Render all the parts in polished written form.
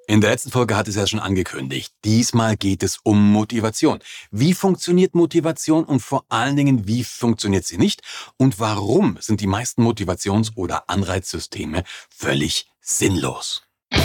In der letzten Folge hat es ja schon angekündigt. Diesmal geht es um Motivation. Wie funktioniert Motivation und vor allen Dingen, wie funktioniert sie nicht? Und warum sind die meisten Motivations- oder Anreizsysteme völlig sinnlos?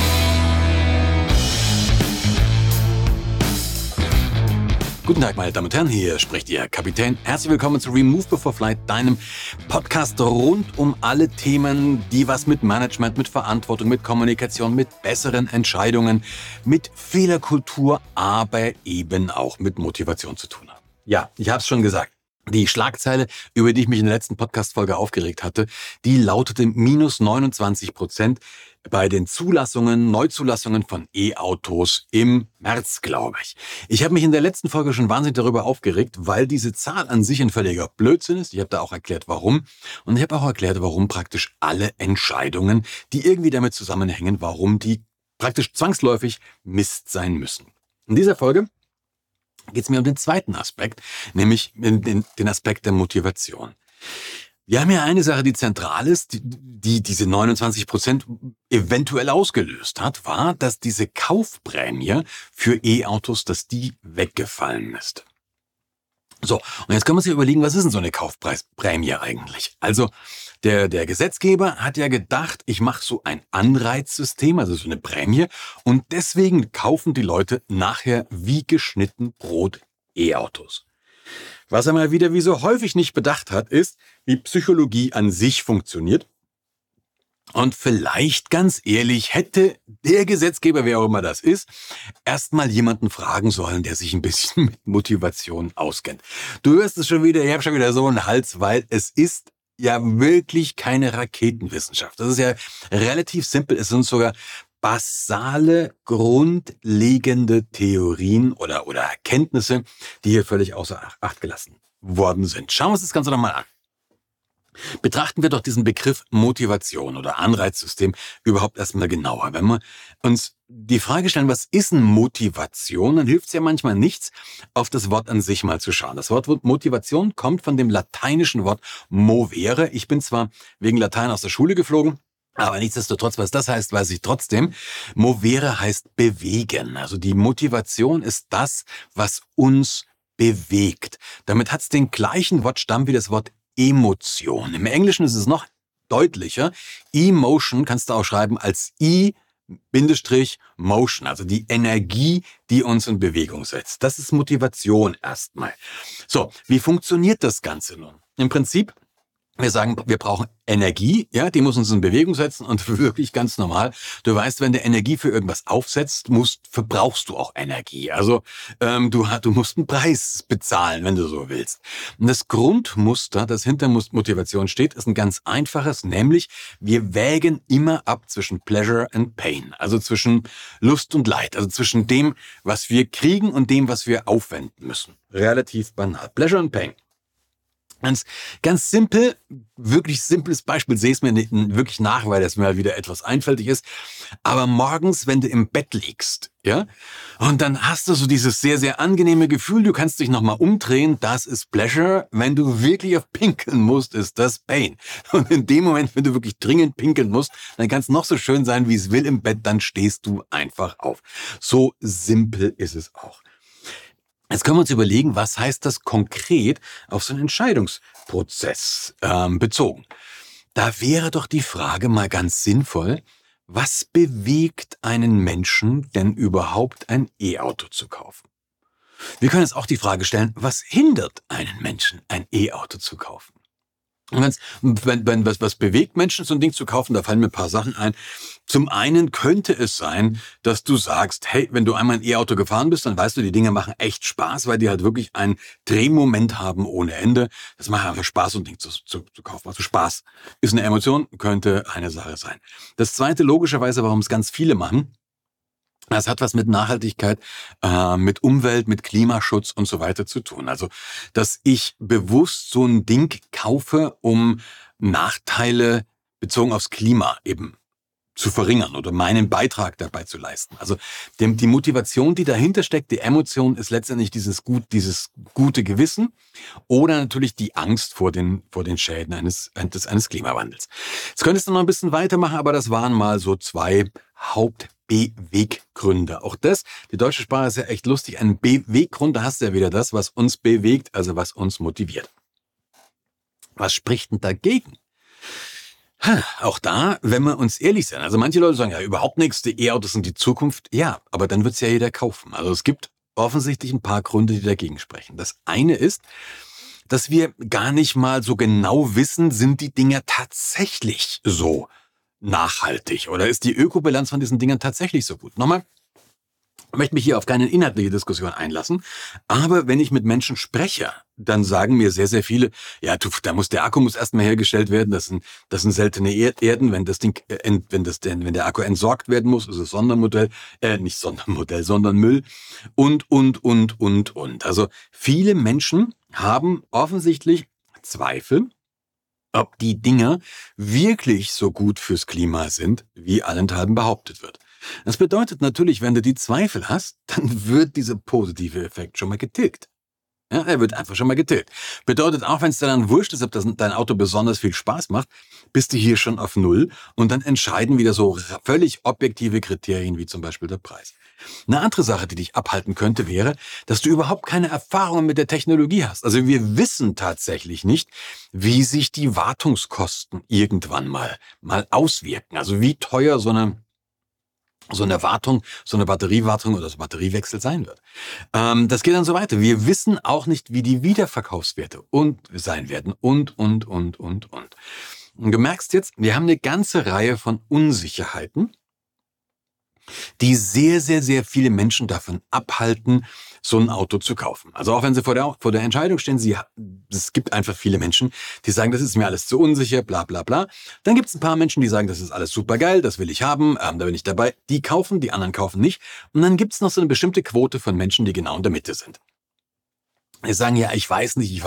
Guten Tag, meine Damen und Herren, hier spricht Ihr Kapitän. Herzlich willkommen zu Remove Before Flight, deinem Podcast rund um alle Themen, die was mit Management, mit Verantwortung, mit Kommunikation, mit besseren Entscheidungen, mit Fehlerkultur, aber eben auch mit Motivation zu tun haben. Ja, ich habe es schon gesagt. Die Schlagzeile, über die ich mich in der letzten Podcast-Folge aufgeregt hatte, die lautete minus 29% bei den Neuzulassungen von E-Autos im März, glaube ich. Ich habe mich in der letzten Folge schon wahnsinnig darüber aufgeregt, weil diese Zahl an sich ein völliger Blödsinn ist. Ich habe da auch erklärt, warum. Und ich habe auch erklärt, warum praktisch alle Entscheidungen, die irgendwie damit zusammenhängen, warum die praktisch zwangsläufig Mist sein müssen. In dieser Folge geht es mir um den zweiten Aspekt, nämlich den Aspekt der Motivation. Wir haben ja eine Sache, die zentral ist, die diese 29% eventuell ausgelöst hat, war, dass diese Kaufprämie für E-Autos, dass die weggefallen ist. So, und jetzt können wir uns ja überlegen, was ist denn so eine Kaufpreisprämie eigentlich? Also der Gesetzgeber hat ja gedacht, ich mache so ein Anreizsystem, also so eine Prämie, und deswegen kaufen die Leute nachher wie geschnitten Brot E-Autos. Was er mal wieder wie so häufig nicht bedacht hat, ist, wie Psychologie an sich funktioniert. Und vielleicht, ganz ehrlich, hätte der Gesetzgeber, wer auch immer das ist, erstmal jemanden fragen sollen, der sich ein bisschen mit Motivation auskennt. Du hörst es schon wieder, ich habe schon wieder so einen Hals, weil es ist ja wirklich keine Raketenwissenschaft. Das ist ja relativ simpel. Es sind sogar basale, grundlegende Theorien oder Erkenntnisse, die hier völlig außer Acht gelassen worden sind. Schauen wir uns das Ganze nochmal an. Betrachten wir doch diesen Begriff Motivation oder Anreizsystem überhaupt erstmal genauer. Wenn wir uns die Frage stellen, was ist denn Motivation, dann hilft es ja manchmal nichts, auf das Wort an sich mal zu schauen. Das Wort Motivation kommt von dem lateinischen Wort movere. Ich bin zwar wegen Latein aus der Schule geflogen, aber nichtsdestotrotz, was das heißt, weiß ich trotzdem. Movere heißt bewegen. Also die Motivation ist das, was uns bewegt. Damit hat es den gleichen Wortstamm wie das Wort Emotion. Im Englischen ist es noch deutlicher. Emotion kannst du auch schreiben als I-Motion, also die Energie, die uns in Bewegung setzt. Das ist Motivation erstmal. So, wie funktioniert das Ganze nun? Im Prinzip, wir sagen, wir brauchen Energie, ja, die muss uns in Bewegung setzen und wirklich ganz normal. Du weißt, wenn du Energie für irgendwas aufsetzt, verbrauchst du auch Energie. Also du musst einen Preis bezahlen, wenn du so willst. Und das Grundmuster, das hinter Motivation steht, ist ein ganz einfaches, nämlich wir wägen immer ab zwischen Pleasure and Pain, also zwischen Lust und Leid, also zwischen dem, was wir kriegen und dem, was wir aufwenden müssen. Relativ banal. Pleasure and Pain. Ganz simpel, wirklich simples Beispiel, sehe es mir nicht wirklich nach, weil das mir wieder etwas einfältig ist. Aber morgens, wenn du im Bett liegst, ja, und dann hast du so dieses sehr, sehr angenehme Gefühl, du kannst dich nochmal umdrehen, das ist Pleasure. Wenn du wirklich auf pinkeln musst, ist das Pain. Und in dem Moment, wenn du wirklich dringend pinkeln musst, dann kann es noch so schön sein, wie es will im Bett, dann stehst du einfach auf. So simpel ist es auch. Jetzt können wir uns überlegen, was heißt das konkret auf so einen Entscheidungsprozess bezogen. Da wäre doch die Frage mal ganz sinnvoll, was bewegt einen Menschen denn überhaupt ein E-Auto zu kaufen? Wir können jetzt auch die Frage stellen, was hindert einen Menschen, ein E-Auto zu kaufen? Und was bewegt Menschen, so ein Ding zu kaufen, da fallen mir ein paar Sachen ein. Zum einen könnte es sein, dass du sagst, hey, wenn du einmal ein E-Auto gefahren bist, dann weißt du, die Dinge machen echt Spaß, weil die halt wirklich einen Drehmoment haben ohne Ende. Das macht einfach Spaß, so ein Ding zu kaufen. Also Spaß ist eine Emotion, könnte eine Sache sein. Das zweite, logischerweise, warum es ganz viele machen, das hat was mit Nachhaltigkeit, mit Umwelt, mit Klimaschutz und so weiter zu tun. Also, dass ich bewusst so ein Ding kaufe, um Nachteile bezogen aufs Klima eben zu verringern oder meinen Beitrag dabei zu leisten. Also die Motivation, die dahinter steckt, die Emotion ist letztendlich dieses gute Gewissen oder natürlich die Angst vor den Schäden eines Klimawandels. Jetzt könntest du noch ein bisschen weitermachen, aber das waren mal so zwei Beweggründe. Auch das, die deutsche Sprache ist ja echt lustig. Ein Beweggrund, da hast du ja wieder das, was uns bewegt, also was uns motiviert. Was spricht denn dagegen? Auch da, wenn wir uns ehrlich sind, also manche Leute sagen, ja, überhaupt nichts, die E-Autos sind die Zukunft. Ja, aber dann wird es ja jeder kaufen. Also es gibt offensichtlich ein paar Gründe, die dagegen sprechen. Das eine ist, dass wir gar nicht mal so genau wissen, sind die Dinger tatsächlich so nachhaltig oder ist die Ökobilanz von diesen Dingern tatsächlich so gut? Nochmal, ich möchte mich hier auf keine inhaltliche Diskussion einlassen, aber wenn ich mit Menschen spreche, dann sagen mir sehr, sehr viele, ja, der Akku muss erstmal hergestellt werden, das sind seltene Erden, wenn wenn der Akku entsorgt werden muss, ist es Sondermodell, nicht Sondermodell, sondern Müll und. Also viele Menschen haben offensichtlich Zweifel, ob die Dinger wirklich so gut fürs Klima sind, wie allenthalben behauptet wird. Das bedeutet natürlich, wenn du die Zweifel hast, dann wird dieser positive Effekt schon mal getilgt. Ja, er wird einfach schon mal getilgt. Bedeutet auch, wenn es dir dann wurscht ist, ob dein Auto besonders viel Spaß macht, bist du hier schon auf Null und dann entscheiden wieder so völlig objektive Kriterien wie zum Beispiel der Preis. Eine andere Sache, die dich abhalten könnte, wäre, dass du überhaupt keine Erfahrung mit der Technologie hast. Also wir wissen tatsächlich nicht, wie sich die Wartungskosten irgendwann mal auswirken. Also wie teuer so eine Wartung, so eine Batteriewartung oder so Batteriewechsel sein wird. Das geht dann so weiter. Wir wissen auch nicht, wie die Wiederverkaufswerte sein werden und. Und du merkst jetzt, wir haben eine ganze Reihe von Unsicherheiten, die sehr, sehr, sehr viele Menschen davon abhalten, so ein Auto zu kaufen. Also auch wenn sie vor der Entscheidung stehen, es gibt einfach viele Menschen, die sagen, das ist mir alles zu unsicher, bla bla bla. Dann gibt es ein paar Menschen, die sagen, das ist alles super geil, das will ich haben, da bin ich dabei. Die kaufen, die anderen kaufen nicht. Und dann gibt es noch so eine bestimmte Quote von Menschen, die genau in der Mitte sind. Die sagen, ja, ich weiß nicht.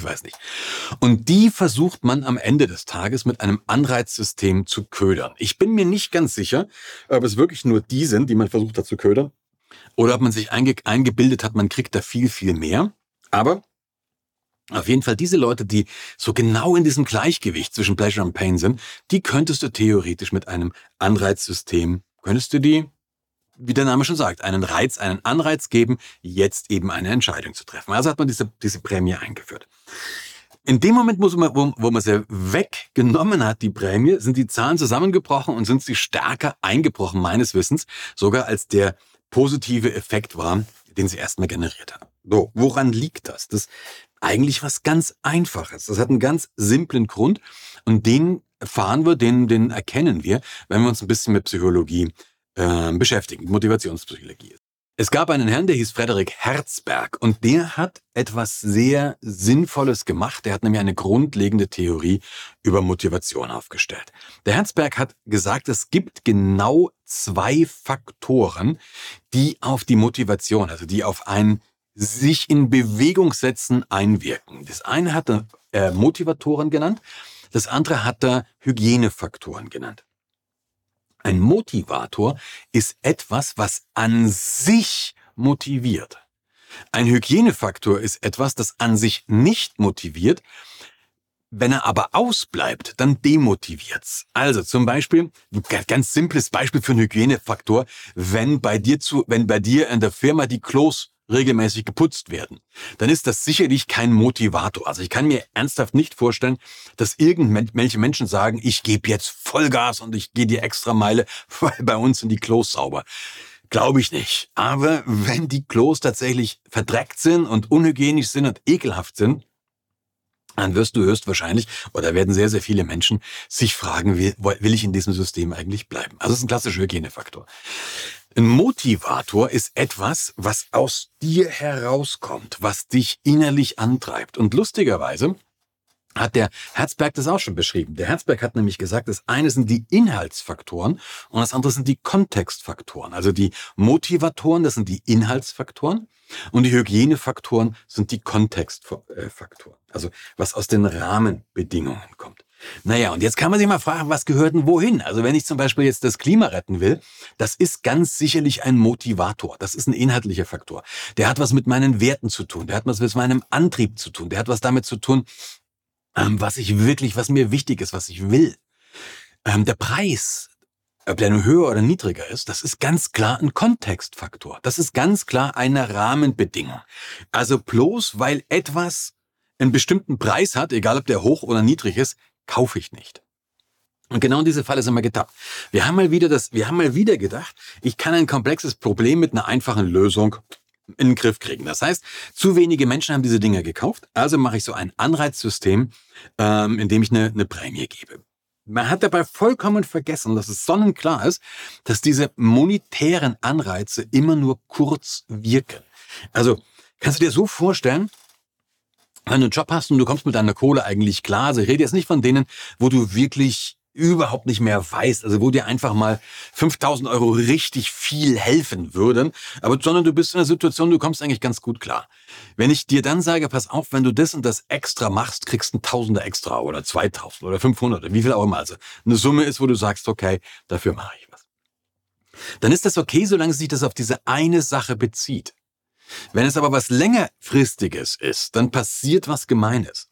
Und die versucht man am Ende des Tages mit einem Anreizsystem zu ködern. Ich bin mir nicht ganz sicher, ob es wirklich nur die sind, die man versucht hat zu ködern, oder ob man sich eingebildet hat, man kriegt da viel, viel mehr. Aber auf jeden Fall diese Leute, die so genau in diesem Gleichgewicht zwischen Pleasure und Pain sind, die könntest du theoretisch mit einem Anreizsystem, wie der Name schon sagt, einen Anreiz geben, jetzt eben eine Entscheidung zu treffen. Also hat man diese Prämie eingeführt. In dem Moment, wo man sie weggenommen hat, die Prämie, sind die Zahlen zusammengebrochen und sind sie stärker eingebrochen, meines Wissens, sogar als der positive Effekt war, den sie erstmal generiert haben. So, woran liegt das? Das ist eigentlich was ganz Einfaches. Das hat einen ganz simplen Grund und den erkennen wir, wenn wir uns ein bisschen mit Psychologie beschäftigen, Motivationspsychologie. Es gab einen Herrn, der hieß Frederik Herzberg und der hat etwas sehr Sinnvolles gemacht. Der hat nämlich eine grundlegende Theorie über Motivation aufgestellt. Der Herzberg hat gesagt, es gibt genau 2 Faktoren, die auf die Motivation, also die auf ein sich in Bewegung setzen, einwirken. Das eine hat er Motivatoren genannt, das andere hat er Hygienefaktoren genannt. Ein Motivator ist etwas, was an sich motiviert. Ein Hygienefaktor ist etwas, das an sich nicht motiviert. Wenn er aber ausbleibt, dann demotiviert's. Also zum Beispiel, ein ganz simples Beispiel für einen Hygienefaktor, wenn bei dir in der Firma die Klos regelmäßig geputzt werden, dann ist das sicherlich kein Motivator. Also ich kann mir ernsthaft nicht vorstellen, dass irgendwelche Menschen sagen, ich gebe jetzt Vollgas und ich gehe die Extrameile, weil bei uns sind die Klos sauber. Glaube ich nicht. Aber wenn die Klos tatsächlich verdreckt sind und unhygienisch sind und ekelhaft sind, dann wirst du höchstwahrscheinlich, oder werden sehr, sehr viele Menschen sich fragen, will ich in diesem System eigentlich bleiben? Also das ist ein klassischer Hygienefaktor. Ein Motivator ist etwas, was aus dir herauskommt, was dich innerlich antreibt. Und lustigerweise hat der Herzberg das auch schon beschrieben. Der Herzberg hat nämlich gesagt, das eine sind die Inhaltsfaktoren und das andere sind die Kontextfaktoren. Also die Motivatoren, das sind die Inhaltsfaktoren und die Hygienefaktoren sind die Kontextfaktoren. Also was aus den Rahmenbedingungen kommt. Naja, und jetzt kann man sich mal fragen, was gehört denn wohin? Also wenn ich zum Beispiel jetzt das Klima retten will, das ist ganz sicherlich ein Motivator. Das ist ein inhaltlicher Faktor. Der hat was mit meinen Werten zu tun. Der hat was mit meinem Antrieb zu tun. Der hat was damit zu tun, was mir wichtig ist, was ich will. Der Preis ob der nur höher oder niedriger ist, das ist ganz klar ein Kontextfaktor. Das ist ganz klar eine Rahmenbedingung. Also bloß weil etwas einen bestimmten Preis hat, egal ob der hoch oder niedrig ist, kaufe ich nicht. Und genau in diese Falle sind wir getappt. Wir haben mal wieder gedacht, ich kann ein komplexes Problem mit einer einfachen Lösung in den Griff kriegen. Das heißt, zu wenige Menschen haben diese Dinger gekauft, also mache ich so ein Anreizsystem, in dem ich eine Prämie gebe. Man hat dabei vollkommen vergessen, dass es sonnenklar ist, dass diese monetären Anreize immer nur kurz wirken. Also kannst du dir so vorstellen, wenn du einen Job hast und du kommst mit deiner Kohle eigentlich klar, also ich rede jetzt nicht von denen, wo du wirklich überhaupt nicht mehr weißt, also wo dir einfach mal 5.000 Euro richtig viel helfen würden, sondern du bist in einer Situation, du kommst eigentlich ganz gut klar. Wenn ich dir dann sage, pass auf, wenn du das und das extra machst, kriegst du ein Tausender extra oder 2.000 oder 500 oder wie viel auch immer, also eine Summe ist, wo du sagst, okay, dafür mache ich was. Dann ist das okay, solange sich das auf diese eine Sache bezieht. Wenn es aber was längerfristiges ist, dann passiert was Gemeines.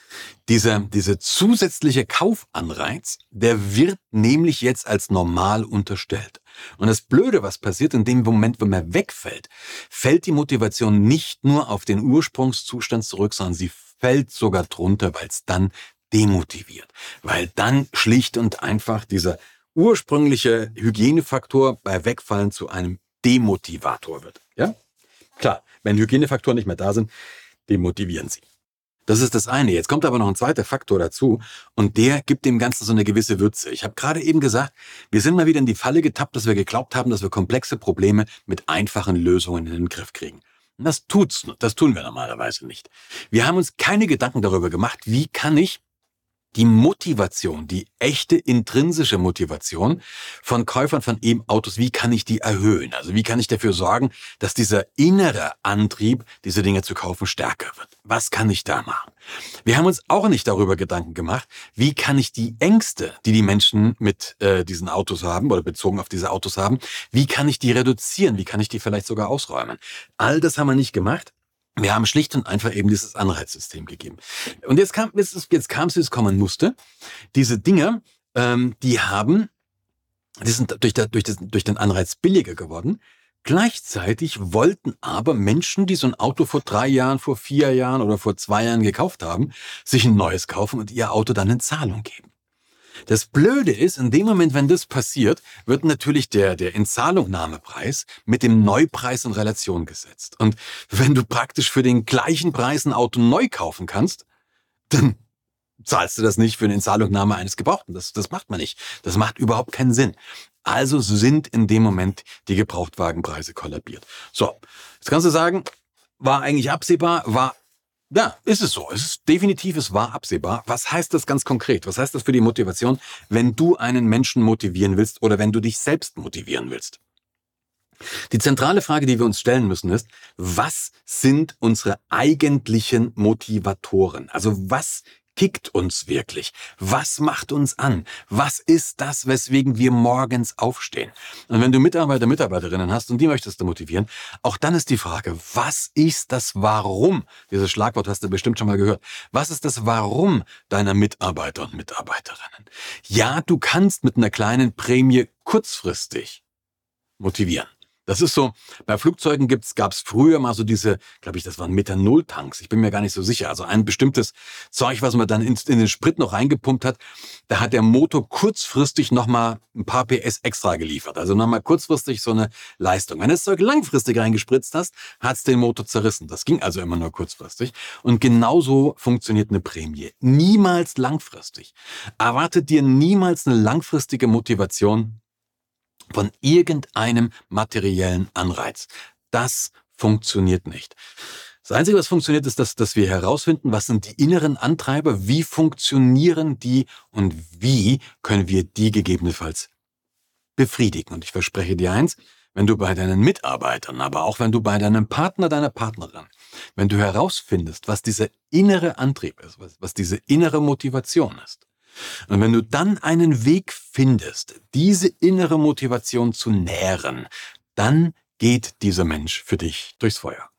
Diese zusätzliche Kaufanreiz, der wird nämlich jetzt als normal unterstellt. Und das Blöde, was passiert in dem Moment, wenn man wegfällt, fällt die Motivation nicht nur auf den Ursprungszustand zurück, sondern sie fällt sogar drunter, weil es dann demotiviert. Weil dann schlicht und einfach dieser ursprüngliche Hygienefaktor bei Wegfallen zu einem Demotivator wird. Ja? Klar, wenn Hygienefaktoren nicht mehr da sind, demotivieren sie. Das ist das eine. Jetzt kommt aber noch ein zweiter Faktor dazu und der gibt dem Ganzen so eine gewisse Würze. Ich habe gerade eben gesagt, wir sind mal wieder in die Falle getappt, dass wir geglaubt haben, dass wir komplexe Probleme mit einfachen Lösungen in den Griff kriegen. Und das tun wir normalerweise nicht. Wir haben uns keine Gedanken darüber gemacht, wie kann ich die Motivation, die echte intrinsische Motivation von Käufern von E-Autos, wie kann ich die erhöhen? Also wie kann ich dafür sorgen, dass dieser innere Antrieb, diese Dinge zu kaufen, stärker wird? Was kann ich da machen? Wir haben uns auch nicht darüber Gedanken gemacht, wie kann ich die Ängste, die die Menschen mit diesen Autos haben oder bezogen auf diese Autos haben, wie kann ich die reduzieren? Wie kann ich die vielleicht sogar ausräumen? All das haben wir nicht gemacht. Wir haben schlicht und einfach eben dieses Anreizsystem gegeben. Und jetzt kam es, wie es kommen musste. Diese Dinger, die sind durch den Anreiz billiger geworden. Gleichzeitig wollten aber Menschen, die so ein Auto vor 3 Jahren, vor 4 Jahren oder vor 2 Jahren gekauft haben, sich ein neues kaufen und ihr Auto dann in Zahlung geben. Das Blöde ist, in dem Moment, wenn das passiert, wird natürlich der Inzahlungnahmepreis mit dem Neupreis in Relation gesetzt. Und wenn du praktisch für den gleichen Preis ein Auto neu kaufen kannst, dann zahlst du das nicht für eine Inzahlungnahme eines Gebrauchten. Das macht man nicht. Das macht überhaupt keinen Sinn. Also sind in dem Moment die Gebrauchtwagenpreise kollabiert. So, jetzt kannst du sagen, war eigentlich absehbar, ja, ist es so. Es war absehbar. Was heißt das ganz konkret? Was heißt das für die Motivation, wenn du einen Menschen motivieren willst oder wenn du dich selbst motivieren willst? Die zentrale Frage, die wir uns stellen müssen, ist, was sind unsere eigentlichen Motivatoren? Also was kickt uns wirklich? Was macht uns an? Was ist das, weswegen wir morgens aufstehen? Und wenn du Mitarbeiter, Mitarbeiterinnen hast und die möchtest du motivieren, auch dann ist die Frage, was ist das Warum? Dieses Schlagwort hast du bestimmt schon mal gehört. Was ist das Warum deiner Mitarbeiter und Mitarbeiterinnen? Ja, du kannst mit einer kleinen Prämie kurzfristig motivieren. Das ist so, bei Flugzeugen gab's früher mal so diese, glaube ich, das waren Methanol-Tanks. Ich bin mir gar nicht so sicher. Also ein bestimmtes Zeug, was man dann in den Sprit noch reingepumpt hat, da hat der Motor kurzfristig nochmal ein paar PS extra geliefert. Also nochmal kurzfristig so eine Leistung. Wenn du das Zeug langfristig reingespritzt hast, hat's den Motor zerrissen. Das ging also immer nur kurzfristig. Und genauso funktioniert eine Prämie. Niemals langfristig. Erwarte dir niemals eine langfristige Motivation von irgendeinem materiellen Anreiz. Das funktioniert nicht. Das Einzige, was funktioniert, ist, dass wir herausfinden, was sind die inneren Antreiber, wie funktionieren die und wie können wir die gegebenenfalls befriedigen. Und ich verspreche dir eins, wenn du bei deinen Mitarbeitern, aber auch wenn du bei deinem Partner, deiner Partnerin, wenn du herausfindest, was dieser innere Antrieb ist, was diese innere Motivation ist, und wenn du dann einen Weg findest, diese innere Motivation zu nähren, dann geht dieser Mensch für dich durchs Feuer.